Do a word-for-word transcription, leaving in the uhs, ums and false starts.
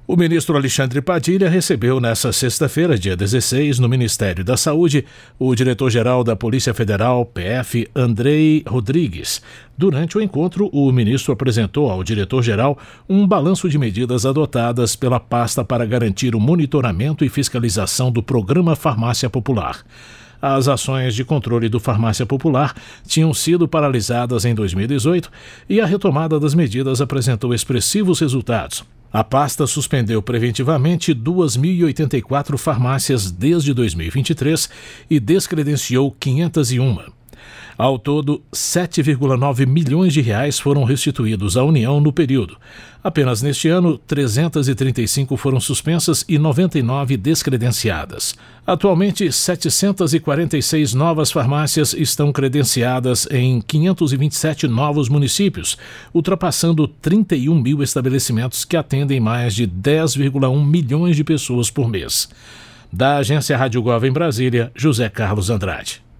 O ministro Alexandre Padilha recebeu nesta sexta-feira, dia dezesseis, no Ministério da Saúde, o diretor-geral da Polícia Federal, P F, Andrei Rodrigues. Durante o encontro, o ministro apresentou ao diretor-geral um balanço de medidas adotadas pela pasta para garantir o monitoramento e fiscalização do Programa Farmácia Popular. As ações de controle do Farmácia Popular tinham sido paralisadas em dois mil e dezoito e a retomada das medidas apresentou expressivos resultados. A pasta suspendeu preventivamente duas mil e oitenta e quatro farmácias desde dois mil e vinte e três e descredenciou quinhentas e uma. Ao todo, sete vírgula nove milhões de reais foram restituídos à União no período. Apenas neste ano, trezentas e trinta e cinco foram suspensas e noventa e nove descredenciadas. Atualmente, setecentas e quarenta e seis novas farmácias estão credenciadas em quinhentos e vinte e sete novos municípios, ultrapassando trinta e um mil estabelecimentos que atendem mais de dez vírgula um milhões de pessoas por mês. Da Agência Rádio Gov em Brasília, José Carlos Andrade.